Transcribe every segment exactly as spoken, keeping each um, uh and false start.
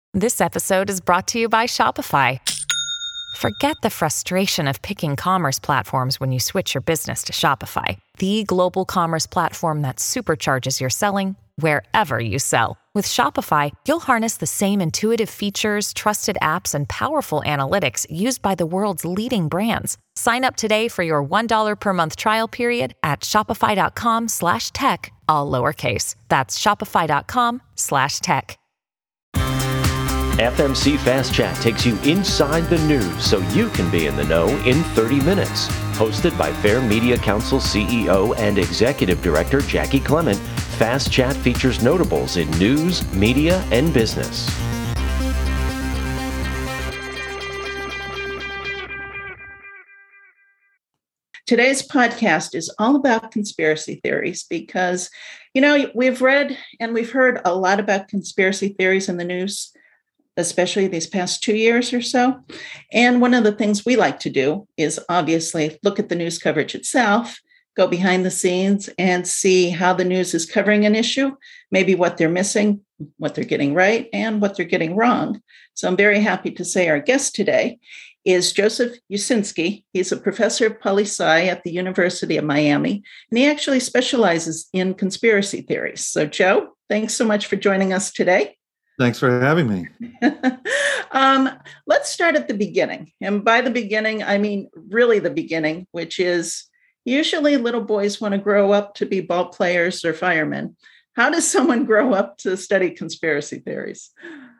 This episode is brought to you by Shopify. Forget the frustration of picking commerce platforms when you switch your business to Shopify, the global commerce platform that supercharges your selling wherever you sell. With Shopify, you'll harness the same intuitive features, trusted apps, and powerful analytics used by the world's leading brands. Sign up today for your one dollar per month trial period at shopify.com slash tech, all lowercase. That's shopify.com slash tech. F M C Fast Chat takes you inside the news so you can be in the know in thirty minutes. Hosted by Fair Media Council C E O and Executive Director Jackie Clement, Fast Chat features notables in news, media, and business. Today's podcast is all about conspiracy theories because, you know, we've read and we've heard a lot about conspiracy theories in the news, especially these past two years or so. And one of the things we like to do is obviously look at the news coverage itself, go behind the scenes and see how the news is covering an issue, maybe what they're missing, what they're getting right, and what they're getting wrong. So I'm very happy to say our guest today is Joseph Uscinski. He's a professor of poli-sci at the University of Miami, and he actually specializes in conspiracy theories. So Joe, thanks so much for joining us today. Thanks for having me. um, let's start at the beginning. And by the beginning, I mean really the beginning, which is usually little boys want to grow up to be ball players or firemen. How does someone grow up to study conspiracy theories?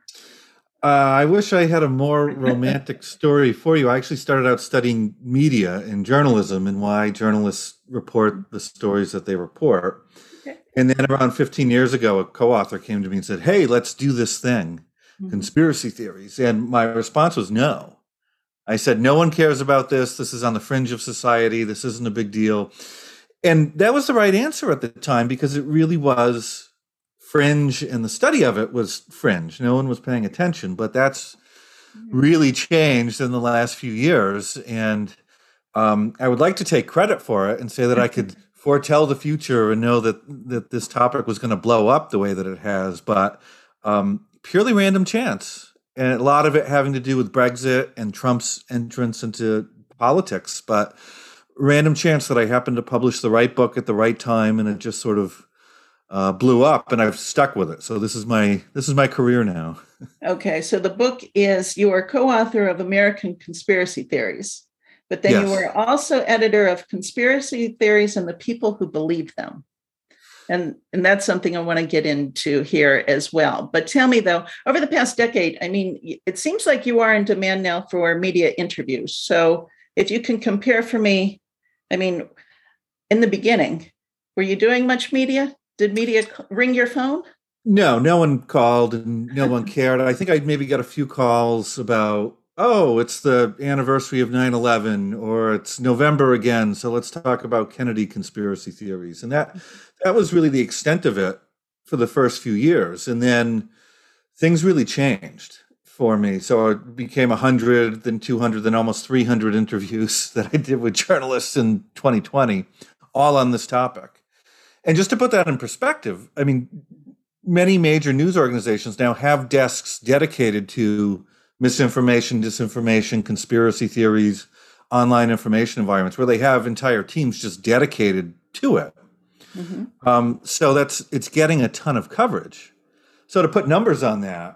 Uh, I wish I had a more romantic story for you. I actually started out studying media and journalism and why journalists report the stories that they report. And then around fifteen years ago, a co-author came to me and said, hey, let's do this thing, mm-hmm. conspiracy theories. And my response was no. I said, no one cares about this. This is on the fringe of society. This isn't a big deal. And that was the right answer at the time because it really was fringe and the study of it was fringe. No one was paying attention, but that's mm-hmm. really changed in the last few years. And um, I would like to take credit for it and say that I could foretell the future and know that that this topic was going to blow up the way that it has, but um, purely random chance. And a lot of it having to do with Brexit and Trump's entrance into politics, but random chance that I happened to publish the right book at the right time and it just sort of uh, blew up and I've stuck with it. So this is my this is my career now. Okay, so the book is, you are co-author of American Conspiracy Theories. But then yes. you were also editor of Conspiracy Theories and the People Who Believe Them. And, and that's something I want to get into here as well. But tell me, though, over the past decade, I mean, it seems like you are in demand now for media interviews. So if you can compare for me, I mean, in the beginning, were you doing much media? Did media ring your phone? No, no one called and no one cared. I think I maybe got a few calls about, oh, it's the anniversary of nine eleven, or it's November again, so let's talk about Kennedy conspiracy theories. And that that was really the extent of it for the first few years. And then things really changed for me. So it became one hundred, then two hundred, then almost three hundred interviews that I did with journalists in twenty twenty, all on this topic. And just to put that in perspective, I mean, many major news organizations now have desks dedicated to misinformation, disinformation, conspiracy theories, online information environments where they have entire teams just dedicated to it. Mm-hmm. Um, so that's it's getting a ton of coverage. So to put numbers on that,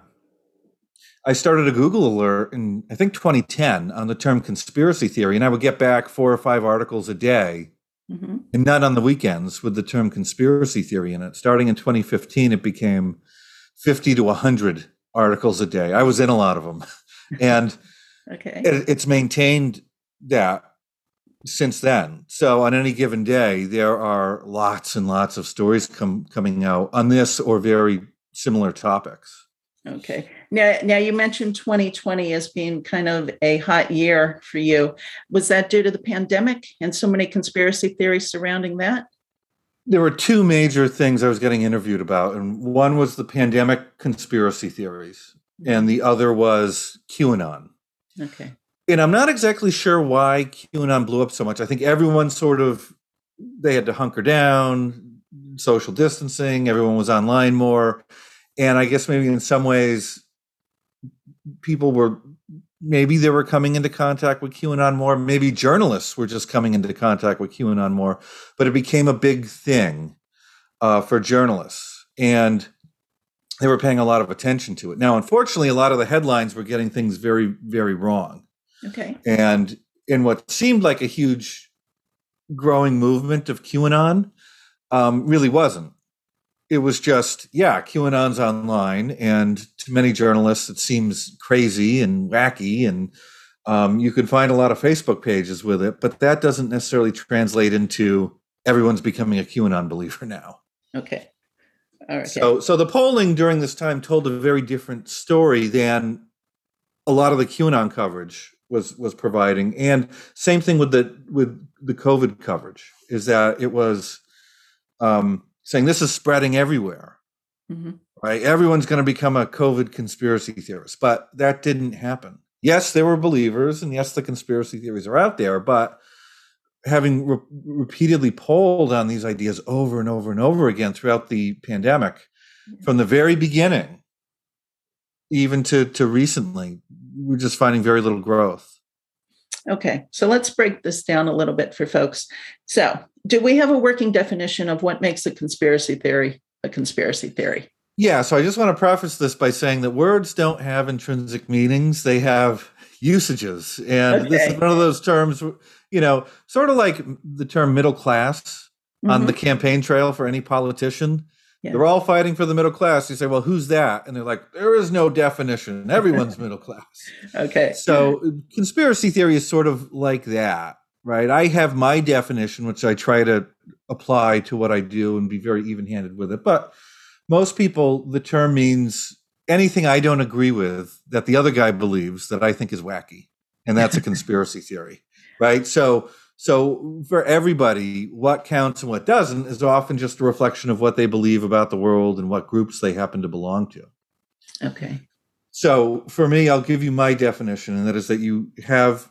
I started a Google alert in, I think, twenty ten on the term conspiracy theory, and I would get back four or five articles a day, mm-hmm. and not on the weekends with the term conspiracy theory in it. Starting in twenty fifteen, it became fifty to one hundred articles a day. I was in a lot of them. And okay. it, it's maintained that since then. So on any given day, there are lots and lots of stories com- coming out on this or very similar topics. Okay. Now, now you mentioned twenty twenty as being kind of a hot year for you. Was that due to the pandemic and so many conspiracy theories surrounding that? There were two major things I was getting interviewed about, and one was the pandemic conspiracy theories, and the other was QAnon. Okay. And I'm not exactly sure why QAnon blew up so much. I think everyone sort of, they had to hunker down, social distancing, everyone was online more. And I guess maybe in some ways, people were, maybe they were coming into contact with QAnon more. Maybe journalists were just coming into contact with QAnon more, but it became a big thing uh, for journalists, and they were paying a lot of attention to it. Now, unfortunately, a lot of the headlines were getting things very, very wrong. Okay. And in what seemed like a huge growing movement of QAnon, um, really wasn't. It was just, yeah, QAnon's online, and to many journalists, it seems crazy and wacky, and um, you can find a lot of Facebook pages with it, but that doesn't necessarily translate into everyone's becoming a QAnon believer now. Okay. All right. So, so the polling during this time told a very different story than a lot of the QAnon coverage was was providing, and same thing with the with the COVID coverage, is that it was um, saying this is spreading everywhere, mm-hmm. right? Everyone's going to become a COVID conspiracy theorist, but that didn't happen. Yes, there were believers, and yes, the conspiracy theories are out there, but having re- repeatedly polled on these ideas over and over and over again throughout the pandemic, mm-hmm. from the very beginning, even to, to recently, we're just finding very little growth. Okay, so let's break this down a little bit for folks. So, do we have a working definition of what makes a conspiracy theory a conspiracy theory? Yeah, so I just want to preface this by saying that words don't have intrinsic meanings, they have usages. And okay. This is one of those terms, you know, sort of like the term middle class mm-hmm. on the campaign trail for any politician. Yeah. They're all fighting for the middle class. You say, well, who's that? And they're like, there is no definition. Everyone's middle class. Okay. So conspiracy theory is sort of like that, right? I have my definition, which I try to apply to what I do and be very even-handed with it. But most people, the term means anything I don't agree with that the other guy believes that I think is wacky. And that's a conspiracy theory, right? So So for everybody, what counts and what doesn't is often just a reflection of what they believe about the world and what groups they happen to belong to. Okay. So for me, I'll give you my definition, and that is that you have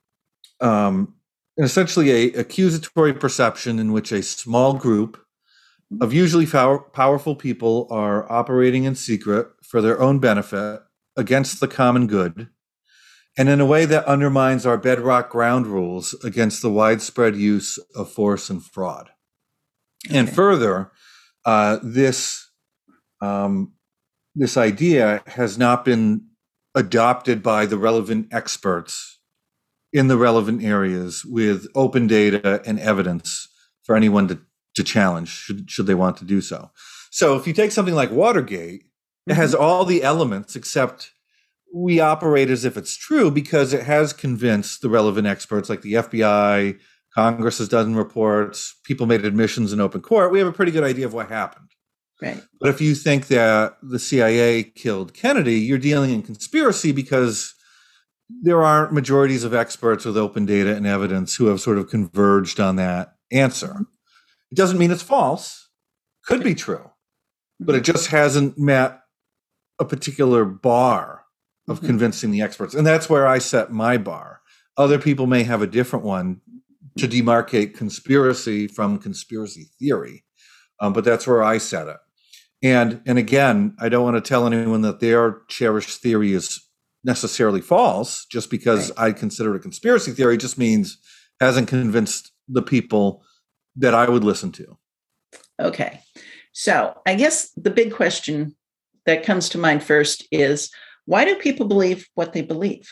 um, essentially a accusatory perception in which a small group of usually power, powerful people are operating in secret for their own benefit against the common good, and in a way that undermines our bedrock ground rules against the widespread use of force and fraud. Okay. And further, uh, this um, this idea has not been adopted by the relevant experts in the relevant areas with open data and evidence for anyone to, to challenge, should, should they want to do so. So if you take something like Watergate, mm-hmm. it has all the elements except we operate as if it's true because it has convinced the relevant experts like the F B I, Congress has done reports, people made admissions in open court. We have a pretty good idea of what happened. Right. But if you think that the C I A killed Kennedy, you're dealing in conspiracy because there aren't majorities of experts with open data and evidence who have sort of converged on that answer. It doesn't mean it's false. Could be true. But it just hasn't met a particular bar of mm-hmm. convincing the experts. And that's where I set my bar. Other people may have a different one to demarcate conspiracy from conspiracy theory. Um, but that's where I set it. And and again, I don't want to tell anyone that their cherished theory is necessarily false. Just because right. I consider it a conspiracy theory just means hasn't convinced the people that I would listen to. Okay. So I guess the big question that comes to mind first is, why do people believe what they believe?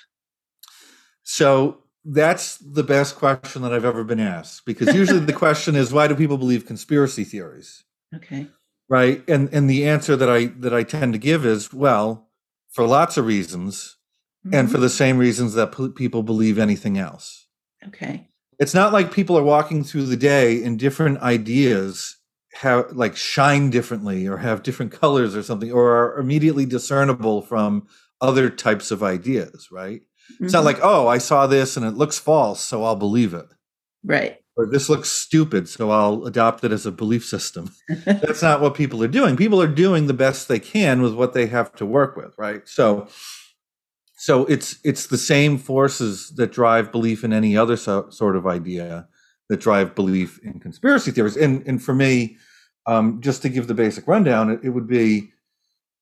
So that's the best question that I've ever been asked, because usually the question is, why do people believe conspiracy theories? Okay. Right. And and the answer that I that I tend to give is, well, for lots of reasons, mm-hmm. and for the same reasons that p- people believe anything else. Okay. It's not like people are walking through the day and different ideas have like shine differently or have different colors or something, or are immediately discernible from other types of ideas, right? Mm-hmm. It's not like, oh, I saw this and it looks false, so I'll believe it. Right. Or this looks stupid, so I'll adopt it as a belief system. That's not what people are doing. People are doing the best they can with what they have to work with, right? So, so it's it's the same forces that drive belief in any other so, sort of idea that drive belief in conspiracy theories. And and for me, um, just to give the basic rundown, it, it would be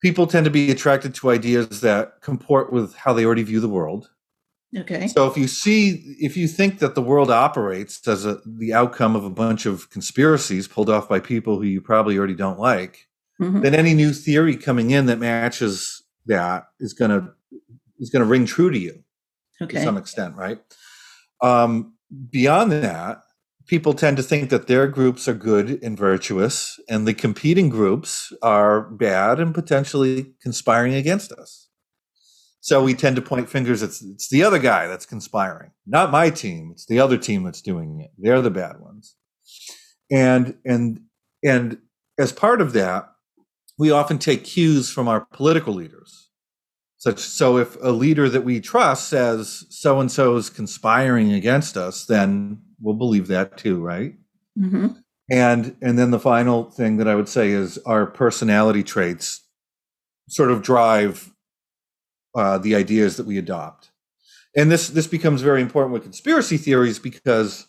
People tend to be attracted to ideas that comport with how they already view the world. Okay. So if you see, if you think that the world operates as a, the outcome of a bunch of conspiracies pulled off by people who you probably already don't like, mm-hmm. then any new theory coming in that matches that is going to is going to ring true to you okay. to some extent, right? Um, beyond that, people tend to think that their groups are good and virtuous, and the competing groups are bad and potentially conspiring against us. So we tend to point fingers. It's it's the other guy that's conspiring, not my team. It's the other team that's doing it. They're the bad ones. And and and as part of that, we often take cues from our political leaders. Such so, if a leader that we trust says so and so is conspiring against us, then we'll believe that too, right? Mm-hmm. And and then the final thing that I would say is our personality traits sort of drive Uh, the ideas that we adopt. And this this becomes very important with conspiracy theories because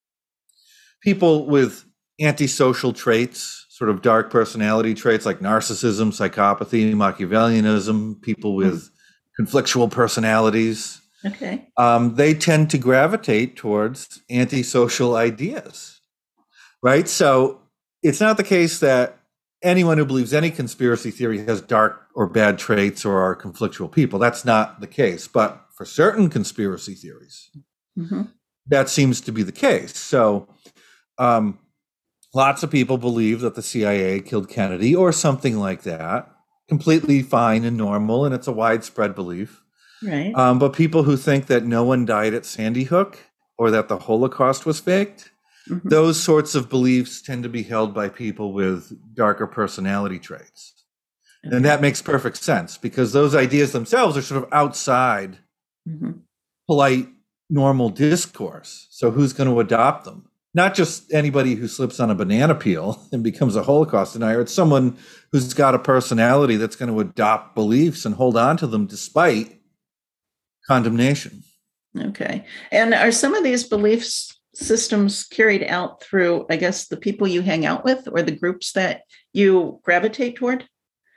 people with antisocial traits, sort of dark personality traits like narcissism, psychopathy, Machiavellianism, people with mm-hmm. conflictual personalities, okay, um, they tend to gravitate towards antisocial ideas, right? So it's not the case that anyone who believes any conspiracy theory has dark or bad traits or are conflictual people. That's not the case. But for certain conspiracy theories, mm-hmm. that seems to be the case. So um, lots of people believe that the C I A killed Kennedy or something like that. Completely fine and normal, and it's a widespread belief. Right. Um, but people who think that no one died at Sandy Hook or that the Holocaust was faked, mm-hmm. those sorts of beliefs tend to be held by people with darker personality traits. Okay. And that makes perfect sense because those ideas themselves are sort of outside mm-hmm. polite, normal discourse. So who's going to adopt them? Not just anybody who slips on a banana peel and becomes a Holocaust denier. It's someone who's got a personality that's going to adopt beliefs and hold on to them despite condemnation. Okay. And are some of these beliefs systems carried out through, I guess, the people you hang out with or the groups that you gravitate toward?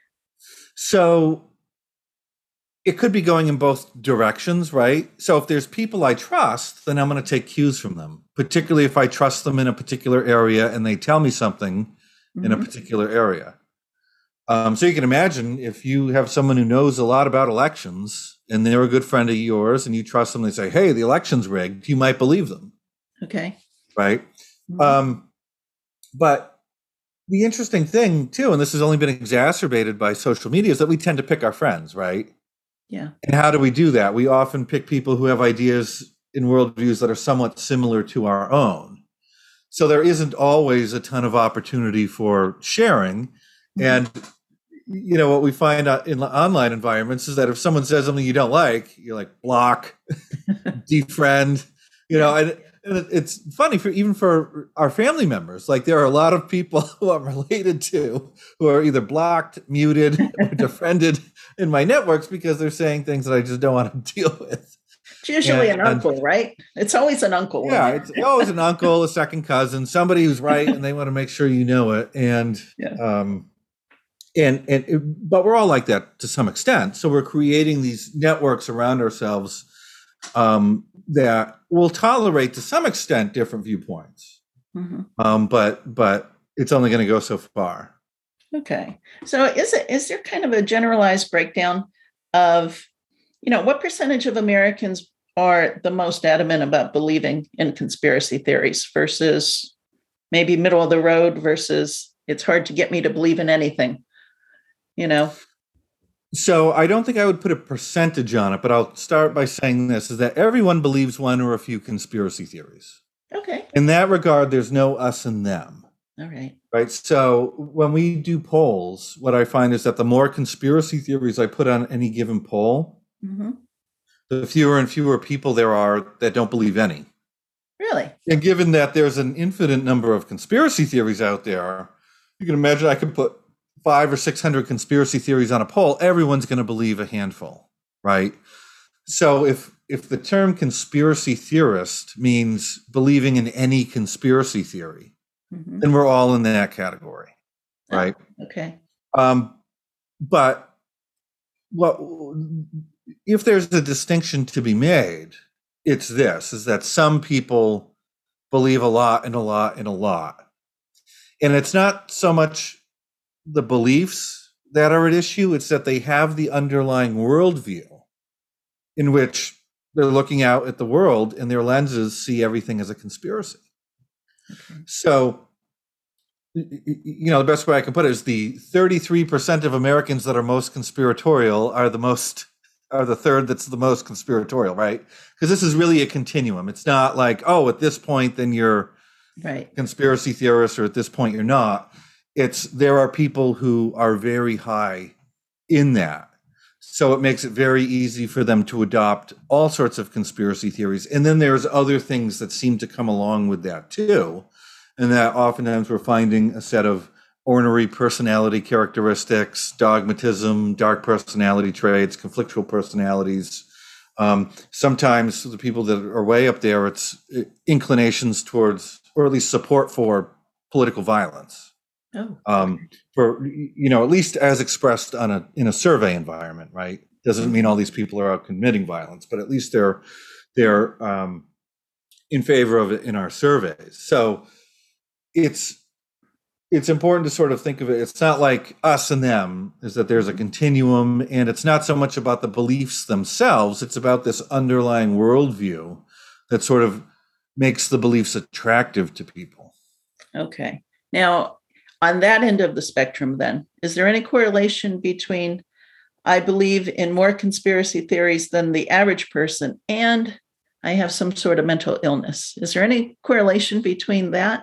So it could be going in both directions, right? So if there's people I trust, then I'm going to take cues from them, particularly if I trust them in a particular area and they tell me something mm-hmm. in a particular area. Um, so you can imagine if you have someone who knows a lot about elections and they're a good friend of yours and you trust them, they say, hey, the election's rigged, you might believe them. Okay. Right. Mm-hmm. Um, but the interesting thing too, and this has only been exacerbated by social media, is that we tend to pick our friends, right? Yeah. And how do we do that? We often pick people who have ideas and worldviews that are somewhat similar to our own. So there isn't always a ton of opportunity for sharing. Mm-hmm. And, you know, what we find in online environments is that if someone says something you don't like, you're like, block, defriend, you know, and, and it's funny for even for our family members. Like there are a lot of people who I'm related to who are either blocked, muted, or defriended in my networks because they're saying things that I just don't want to deal with. It's usually and, an uncle, and, right? It's always an uncle. Yeah, it's always an uncle, a second cousin, somebody who's right, and they want to make sure you know it. And yeah. um, and and it, but we're all like that to some extent. So we're creating these networks around ourselves um, that will tolerate to some extent different viewpoints. Mm-hmm. Um, but but it's only going to go so far. Okay. So is it is there kind of a generalized breakdown of, you know, what percentage of Americans are the most adamant about believing in conspiracy theories versus maybe middle of the road versus it's hard to get me to believe in anything, you know? So I don't think I would put a percentage on it, but I'll start by saying this, is that everyone believes one or a few conspiracy theories. Okay. In that regard, there's no us and them. All right. Right. So when we do polls, what I find is that the more conspiracy theories I put on any given poll, mm-hmm. the fewer and fewer people there are that don't believe any. Really? And given that there's an infinite number of conspiracy theories out there, you can imagine I could put five or six hundred conspiracy theories on a poll. Everyone's going to believe a handful, right? So if if the term conspiracy theorist means believing in any conspiracy theory, mm-hmm. then we're all in that category, right? Oh, okay. Um, but well, if there's a distinction to be made, it's this, is that some people believe a lot and a lot and a lot. And it's not so much the beliefs that are at issue, it's that they have the underlying worldview in which they're looking out at the world and their lenses see everything as a conspiracy. Okay. So, you know, the best way I can put it is the thirty-three percent of Americans that are most conspiratorial are the most, are the third that's the most conspiratorial, right? Because this is really a continuum. It's not like, oh, at this point, then you're right. conspiracy theorist, or at this point, you're not. It's, there are people who are very high in that. So it makes it very easy for them to adopt all sorts of conspiracy theories. And then there's other things that seem to come along with that too. And that oftentimes we're finding a set of ornery personality characteristics, dogmatism, dark personality traits, conflictual personalities. Um, sometimes the people that are way up there, it's inclinations towards, or at least support for, political violence. Oh, um, for, you know, at least as expressed on a in a survey environment, right? Doesn't mean all these people are out committing violence, but at least they're they're um, in favor of it in our surveys. So it's it's important to sort of think of it. It's not like us and them, is that there's a continuum, and it's not so much about the beliefs themselves. It's about this underlying worldview that sort of makes the beliefs attractive to people. Okay. Now, on that end of the spectrum, then, is there any correlation between I believe in more conspiracy theories than the average person and I have some sort of mental illness? Is there any correlation between that?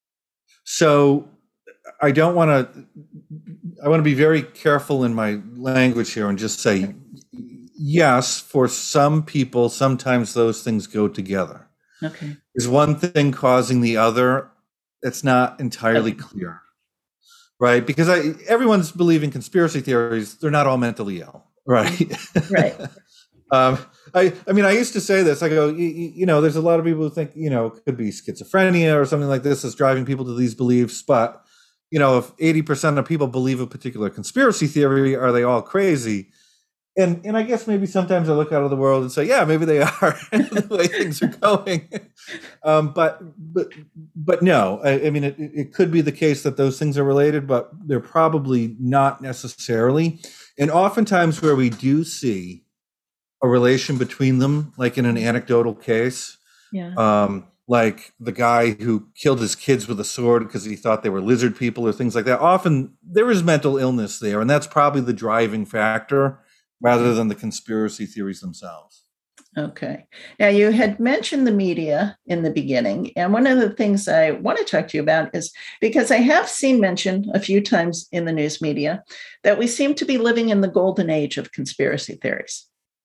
So I don't want to, I want to be very careful in my language here and just say, yes, for some people, sometimes those things go together. Okay. Is one thing causing the other? It's not entirely okay. clear. Right, because I, everyone's believing conspiracy theories. They're not all mentally ill, right? Right. um, I, I mean, I used to say this. I go, you, you know, there's a lot of people who think, you know, it could be schizophrenia or something like this is driving people to these beliefs. But, you know, if eighty percent of people believe a particular conspiracy theory, are they all crazy? And and I guess maybe sometimes I look out of the world and say, yeah, maybe they are the way things are going. Um, but but but no, I, I mean, it, it could be the case that those things are related, but they're probably not necessarily. And oftentimes where we do see a relation between them, like in an anecdotal case, yeah. um, like the guy who killed his kids with a sword because he thought they were lizard people or things like that, often there is mental illness there, and that's probably the driving factor, rather than the conspiracy theories themselves. Okay. Now, you had mentioned the media in the beginning, and one of the things I want to talk to you about is because I have seen mentioned a few times in the news media that we seem to be living in the golden age of conspiracy theories.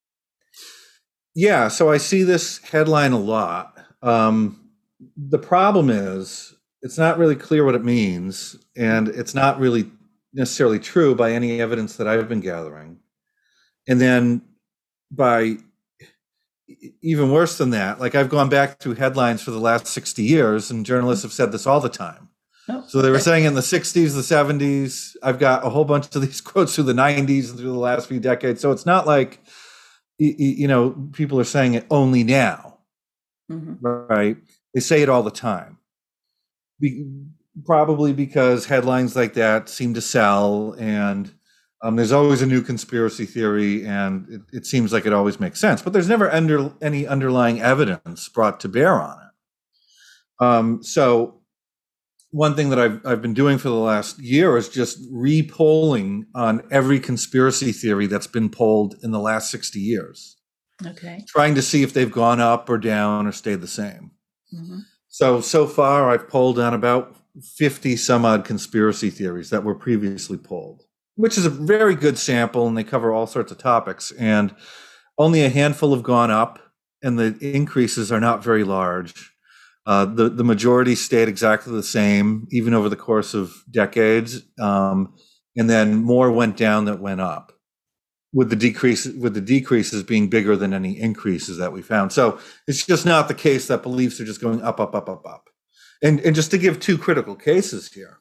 Yeah, so I see this headline a lot. Um, the problem is it's not really clear what it means, and it's not really necessarily true by any evidence that I've been gathering. And then by even worse than that, like I've gone back through headlines for the last sixty years, and journalists have said this all the time. Oh, so they were okay. saying in the sixties, the seventies, I've got a whole bunch of these quotes through the nineties and through the last few decades. So it's not like, you know, people are saying it only now, mm-hmm. right? They say it all the time. Be- probably because headlines like that seem to sell, and Um, there's always a new conspiracy theory, and it, it seems like it always makes sense, but there's never under, any underlying evidence brought to bear on it. Um, so one thing that I've, I've been doing for the last year is just re-polling on every conspiracy theory that's been polled in the last sixty years. Okay. Trying to see if they've gone up or down or stayed the same. Mm-hmm. So, so far I've polled on about fifty some odd conspiracy theories that were previously polled, which is a very good sample, and they cover all sorts of topics. And only a handful have gone up, and the increases are not very large. Uh, the, the majority stayed exactly the same, even over the course of decades. Um, and then more went down than went up, with the decrease, with the decreases being bigger than any increases that we found. So it's just not the case that beliefs are just going up, up, up, up, up. And, and just to give two critical cases here.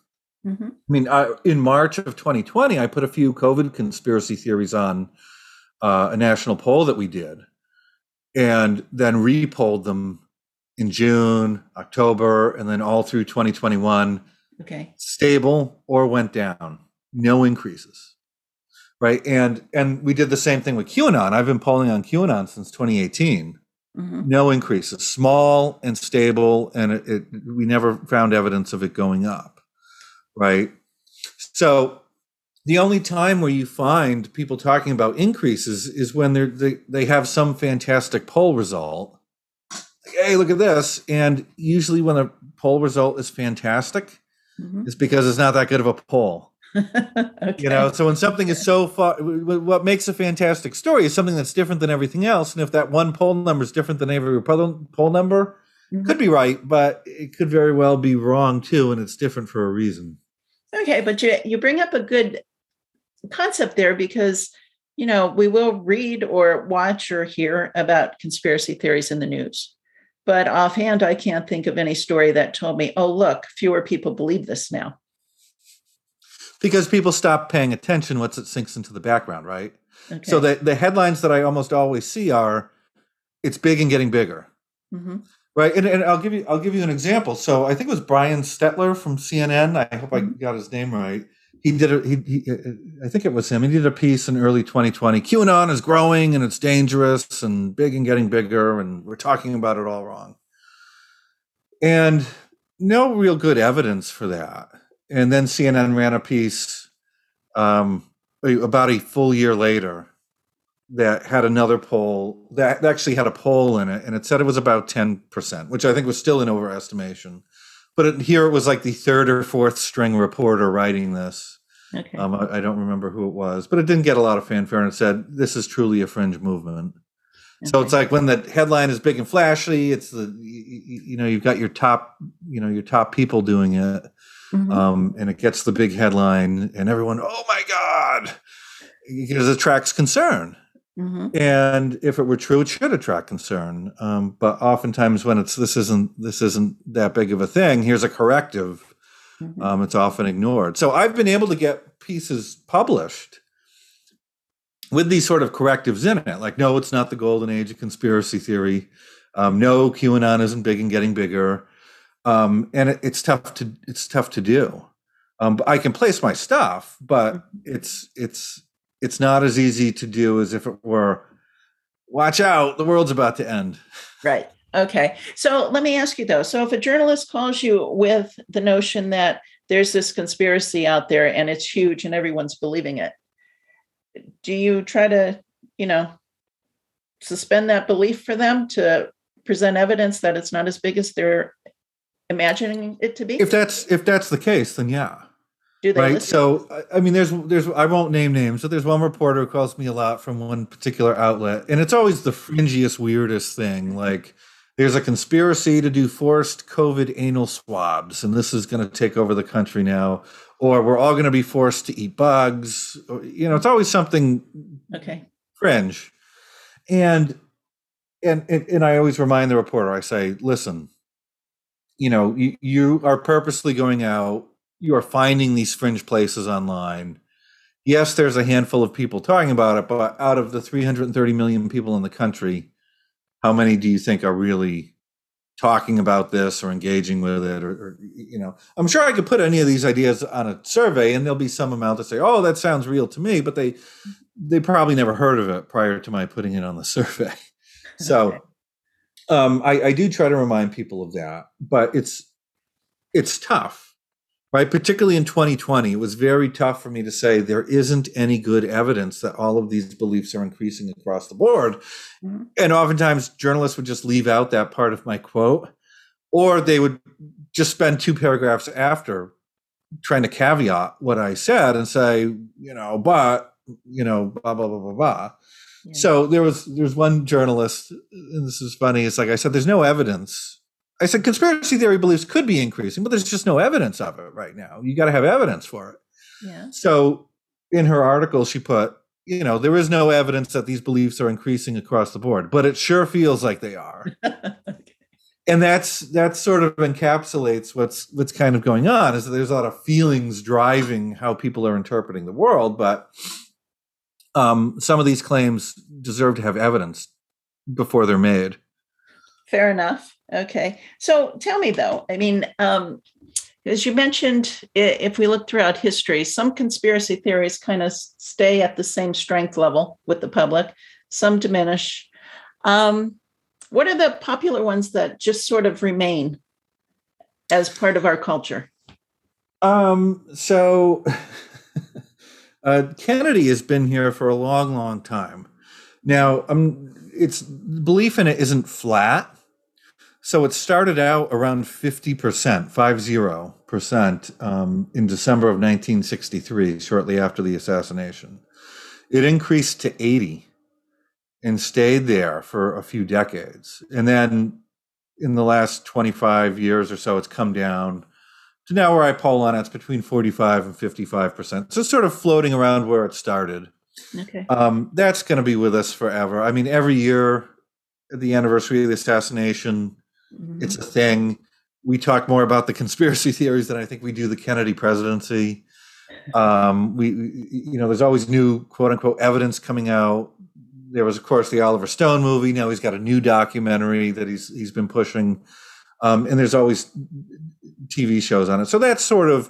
Mm-hmm. I mean, I, in March of twenty twenty, I put a few COVID conspiracy theories on uh, a national poll that we did, and then repolled them in June, October, and then all through twenty twenty-one. Okay. Stable or went down, no increases, right? And and we did the same thing with QAnon. I've been polling on QAnon since twenty eighteen. Mm-hmm. No increases, small and stable, and it, it, we never found evidence of it going up, right? So the only time where you find people talking about increases is when they're, they they have some fantastic poll result. Like, hey, look at this. And usually when a poll result is fantastic, Mm-hmm. it's because it's not that good of a poll. Okay. You know, so when something is so far, what makes a fantastic story is something that's different than everything else. And if that one poll number is different than every poll number, Mm-hmm. could be right, but it could very well be wrong too, and it's different for a reason. Okay, but you you bring up a good concept there, because, you know, we will read or watch or hear about conspiracy theories in the news. But offhand, I can't think of any story that told me, oh, look, fewer people believe this now. Because people stop paying attention once it sinks into the background, right? Okay. So the, the headlines that I almost always see are, it's big and getting bigger. Mm-hmm. Right. And, and I'll give you I'll give you an example. So I think it was Brian Stetler from C N N. I hope I got his name right. He did a, he, he I think it was him. He did a piece in early twenty twenty. QAnon is growing and it's dangerous and big and getting bigger, and we're talking about it all wrong. And no real good evidence for that. And then C N N ran a piece um, about a full year later that had another poll that actually had a poll in it, and it said it was about ten percent, which I think was still an overestimation. But it, here it was like the third or fourth string reporter writing this. Okay. Um, I, I don't remember who it was, but it didn't get a lot of fanfare, and it said, this is truly a fringe movement. Okay. So it's like when the headline is big and flashy, it's the, you, you know, you've got your top, you know, your top people doing it. Mm-hmm. Um, and it gets the big headline and everyone, oh my God, because it attracts concern. Mm-hmm. And if it were true, it should attract concern. Um, but oftentimes when it's, this isn't, this isn't that big of a thing, here's a corrective, mm-hmm. um, it's often ignored. So I've been able to get pieces published with these sort of correctives in it. Like, no, it's not the golden age of conspiracy theory. Um, no, QAnon isn't big and getting bigger. Um, and it, it's tough to, it's tough to do. Um, but I can place my stuff, but it's, it's, it's not as easy to do as if it were, watch out, the world's about to end. Right. Okay. So let me ask you though. So if a journalist calls you with the notion that there's this conspiracy out there and it's huge and everyone's believing it, do you try to, you know, suspend that belief for them to present evidence that it's not as big as they're imagining it to be? If that's, if that's the case, then yeah. Do they right. listen? So, I mean, there's, there's, I won't name names, but there's one reporter who calls me a lot from one particular outlet. And it's always the fringiest, weirdest thing. Like, there's a conspiracy to do forced COVID anal swabs, and this is going to take over the country now. Or we're all going to be forced to eat bugs. Or, you know, it's always something okay. fringe. And, and, and, and I always remind the reporter, I say, listen, you know, you, you are purposely going out, you are finding these fringe places online. Yes, there's a handful of people talking about it, but out of the three hundred thirty million people in the country, how many do you think are really talking about this or engaging with it? Or, or you know, I'm sure I could put any of these ideas on a survey and there'll be some amount to say, oh, that sounds real to me, but they, they probably never heard of it prior to my putting it on the survey. So um, I, I do try to remind people of that, but it's, it's tough. Right, particularly in twenty twenty, it was very tough for me to say there isn't any good evidence that all of these beliefs are increasing across the board. Mm-hmm. And oftentimes journalists would just leave out that part of my quote, or they would just spend two paragraphs after trying to caveat what I said and say, you know, but, you know, blah, blah, blah, blah, blah. Yeah. So there was, there's one journalist, and this is funny, it's like I said, there's no evidence. I said, conspiracy theory beliefs could be increasing, but there's just no evidence of it right now. You got to have evidence for it. Yeah. So in her article, she put, you know, there is no evidence that these beliefs are increasing across the board, but it sure feels like they are. Okay. and that's that sort of encapsulates what's what's kind of going on, is that there's a lot of feelings driving how people are interpreting the world, but um, some of these claims deserve to have evidence before they're made. Fair enough. Okay. So tell me, though, I mean, um, as you mentioned, if we look throughout history, some conspiracy theories kind of stay at the same strength level with the public, some diminish. Um, what are the popular ones that just sort of remain as part of our culture? Um, so uh, Kennedy has been here for a long, long time. Now, um, it's belief in it isn't flat. So it started out around fifty percent, five zero percent, um, in December of nineteen sixty-three, shortly after the assassination. It increased to eighty and stayed there for a few decades. And then in the last twenty-five years or so, it's come down to now where I poll on it, it's between forty-five and fifty-five percent. So it's sort of floating around where it started. Okay. Um, that's going to be with us forever. I mean, every year at the anniversary of the assassination, mm-hmm. it's a thing. We talk more about the conspiracy theories than I think we do the Kennedy presidency. Um, we, you know, there's always new quote unquote evidence coming out. There was, of course, the Oliver Stone movie. Now he's got a new documentary that he's he's been pushing, um, and there's always T V shows on it. So that's sort of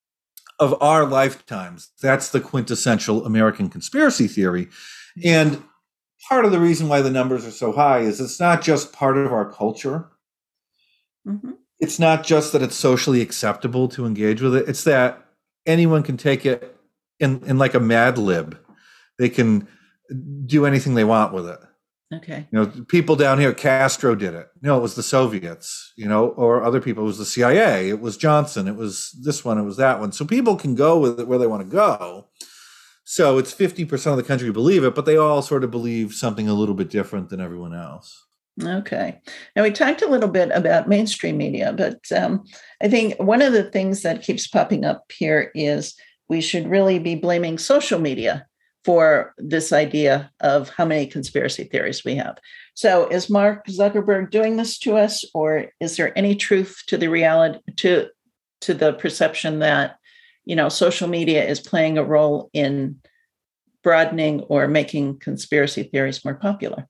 of our lifetimes. That's the quintessential American conspiracy theory, and part of the reason why the numbers are so high is it's not just part of our culture. Mm-hmm. It's not just that it's socially acceptable to engage with it. It's that anyone can take it in, in like a Mad Lib. They can do anything they want with it. Okay. You know, people down here, Castro did it. No, it was the Soviets, you know, or other people. It was the C I A. It was Johnson. It was this one. It was that one. So people can go with it where they want to go. So it's fifty percent of the country believe it, but they all sort of believe something a little bit different than everyone else. Okay. Now, we talked a little bit about mainstream media, but um, I think one of the things that keeps popping up here is we should really be blaming social media for this idea of how many conspiracy theories we have. So is Mark Zuckerberg doing this to us, or is there any truth to the reality, to, to the perception that, you know, social media is playing a role in broadening or making conspiracy theories more popular?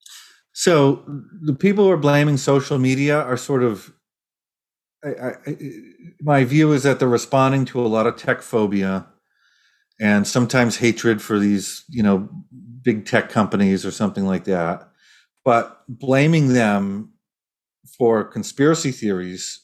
So the people who are blaming social media are sort of, I, I, my view is that they're responding to a lot of tech phobia and sometimes hatred for these, you know, big tech companies or something like that. But blaming them for conspiracy theories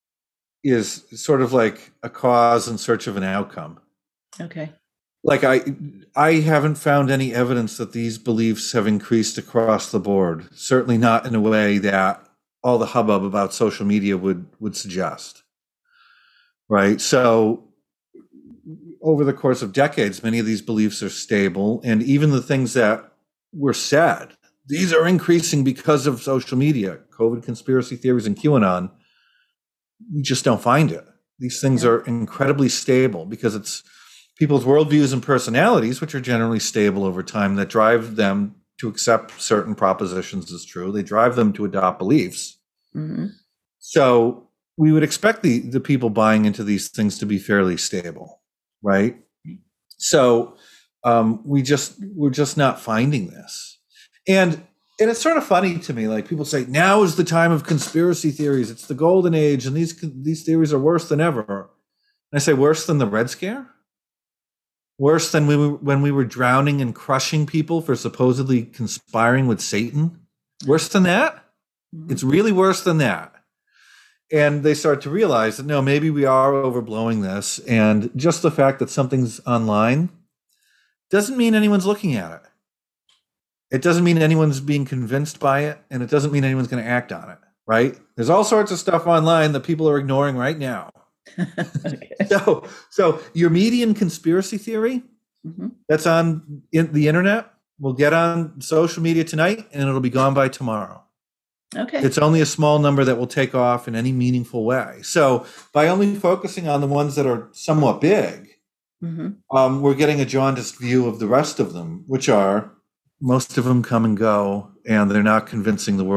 is sort of like a cause in search of an outcome. Okay. Like I, I haven't found any evidence that these beliefs have increased across the board. Certainly not in a way that all the hubbub about social media would would suggest. Right. So over the course of decades, many of these beliefs are stable, and even the things that were said, these are increasing because of social media, COVID conspiracy theories, and QAnon. We just don't find it. These things are incredibly stable because it's people's worldviews and personalities, which are generally stable over time, that drive them to accept certain propositions as true. They drive them to adopt beliefs. Mm-hmm. So we would expect the, the people buying into these things to be fairly stable, right? So um, we just, we're just not finding this. And and it's sort of funny to me, like people say, now is the time of conspiracy theories. It's the golden age, and these these theories are worse than ever. And I say, worse than the Red Scare? Worse than we were, when we were drowning and crushing people for supposedly conspiring with Satan? Worse than that? Mm-hmm. It's really worse than that. And they start to realize that, no, maybe we are overblowing this. And just the fact that something's online doesn't mean anyone's looking at it. It doesn't mean anyone's being convinced by it. And it doesn't mean anyone's going to act on it, right? There's all sorts of stuff online that people are ignoring right now. Okay. So, so your median conspiracy theory mm-hmm. that's on in the internet will get on social media tonight, and it'll be gone by tomorrow. Okay. It's only a small number that will take off in any meaningful way. So, by only focusing on the ones that are somewhat big, mm-hmm. um, we're getting a jaundiced view of the rest of them, which are most of them come and go, and they're not convincing the world.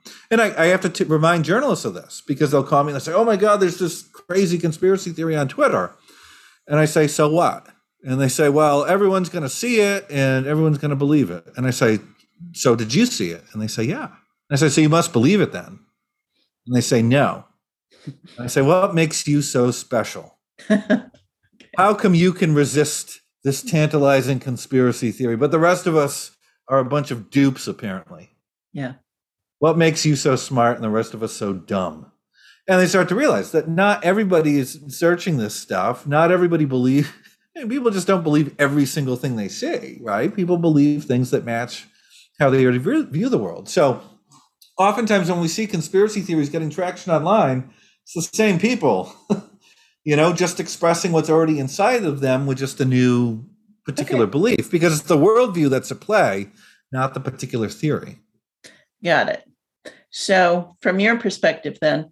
And I, I have to t- remind journalists of this because they'll call me and they say, oh my God, there's this crazy conspiracy theory on Twitter. And I say, so what? And they say, well, everyone's going to see it and everyone's going to believe it. And I say, so did you see it? And they say, yeah. And I say, so you must believe it then. And they say, no. And I say, well, what makes you so special? How come you can resist this tantalizing conspiracy theory, but the rest of us are a bunch of dupes, apparently? Yeah. What makes you so smart and the rest of us so dumb? And they start to realize that not everybody is searching this stuff. Not everybody believe. People just don't believe every single thing they say, right? People believe things that match how they already view the world. So oftentimes when we see conspiracy theories getting traction online, it's the same people, you know, just expressing what's already inside of them with just a new particular okay. belief, because it's the worldview that's at play, not the particular theory. Got it. So from your perspective then,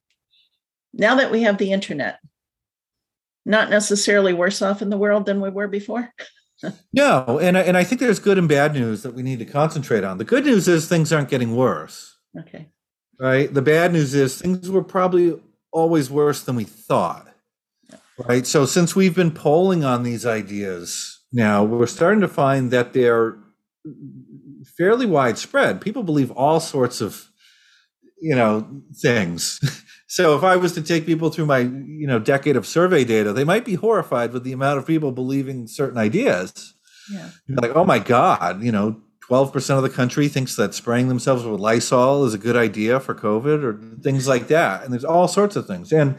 now that we have the internet, not necessarily worse off in the world than we were before? No, and I, and I think there's good and bad news that we need to concentrate on. The good news is things aren't getting worse. Okay. Right? The bad news is things were probably always worse than we thought. Right? So since we've been polling on these ideas now, we're starting to find that they're fairly widespread. People believe all sorts of, you know, things. So if I was to take people through my, you know, decade of survey data, they might be horrified with the amount of people believing certain ideas. Yeah. Like, oh my God, you know, twelve percent of the country thinks that spraying themselves with Lysol is a good idea for COVID or things like that. And there's all sorts of things. And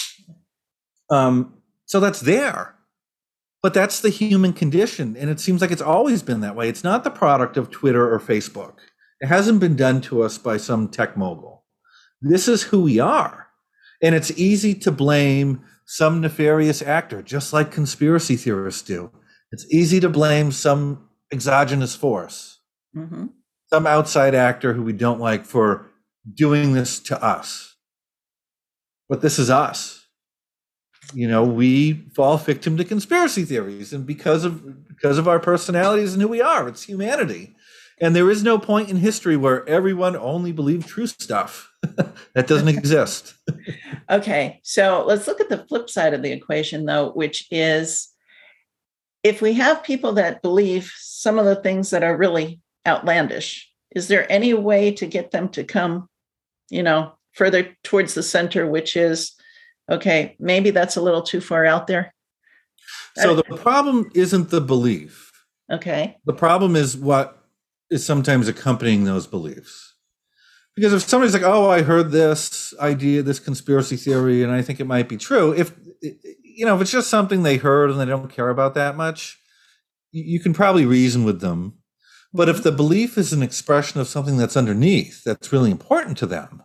um, so that's there. But that's the human condition. And it seems like it's always been that way. It's not the product of Twitter or Facebook. It hasn't been done to us by some tech mogul. This is who we are. And it's easy to blame some nefarious actor, just like conspiracy theorists do. It's easy to blame some exogenous force, mm-hmm. some outside actor who we don't like for doing this to us. But this is us. You know, we fall victim to conspiracy theories, and because of because of our personalities and who we are, it's humanity. And there is no point in history where everyone only believed true stuff. That doesn't exist. Okay, so let's look at the flip side of the equation, though, which is if we have people that believe some of the things that are really outlandish, is there any way to get them to come, you know, further towards the center, which is, okay, maybe that's a little too far out there? So the problem isn't the belief. Okay. The problem is what is sometimes accompanying those beliefs. Because if somebody's like, oh, I heard this idea, this conspiracy theory, and I think it might be true. If, you know, if it's just something they heard and they don't care about that much, you can probably reason with them. But if the belief is an expression of something that's underneath, that's really important to them,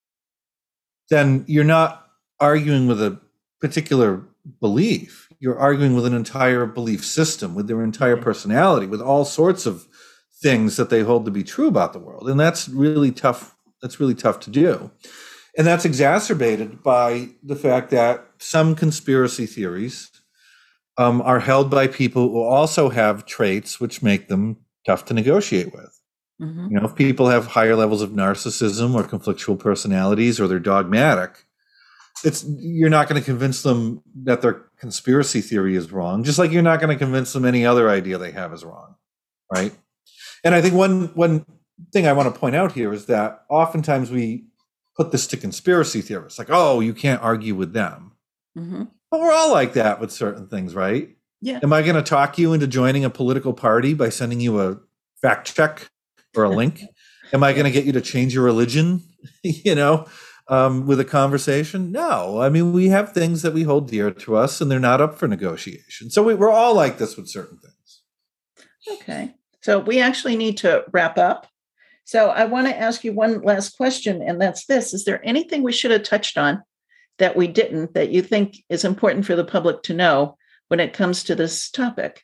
then you're not arguing with a particular belief. You're arguing with an entire belief system, with their entire personality, with all sorts of things that they hold to be true about the world. And that's really tough. That's really tough to do. And that's exacerbated by the fact that some conspiracy theories um, are held by people who also have traits which make them tough to negotiate with. Mm-hmm. You know, if people have higher levels of narcissism or conflictual personalities, or they're dogmatic, it's you're not going to convince them that their conspiracy theory is wrong, just like you're not going to convince them any other idea they have is wrong, right? And I think one one thing I want to point out here is that oftentimes we put this to conspiracy theorists, like, oh, you can't argue with them. Mm-hmm. But we're all like that with certain things, right? Yeah. Am I going to talk you into joining a political party by sending you a fact check or a link? Am I going to get you to change your religion, you know, um, with a conversation? No. I mean, we have things that we hold dear to us, and they're not up for negotiation. So we, we're all like this with certain things. Okay. So we actually need to wrap up. So I want to ask you one last question, and that's this. Is there anything we should have touched on that we didn't, that you think is important for the public to know when it comes to this topic?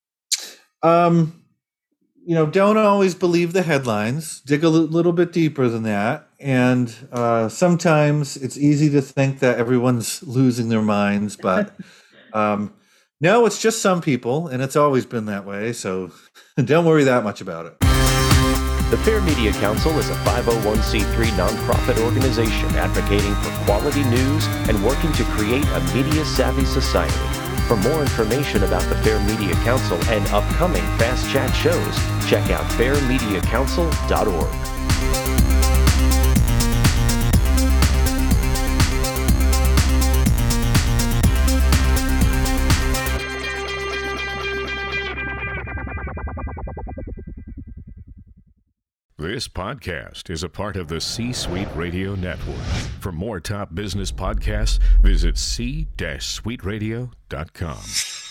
Um, you know, don't always believe the headlines. Dig a l- little bit deeper than that. And uh, sometimes it's easy to think that everyone's losing their minds, but um, no, it's just some people, and it's always been that way. So don't worry that much about it. The Fair Media Council is a five oh one c three nonprofit organization advocating for quality news and working to create a media-savvy society. For more information about the Fair Media Council and upcoming Fast Chat shows, check out fair media council dot org. This podcast is a part of the C-Suite Radio Network. For more top business podcasts, visit c suite radio dot com.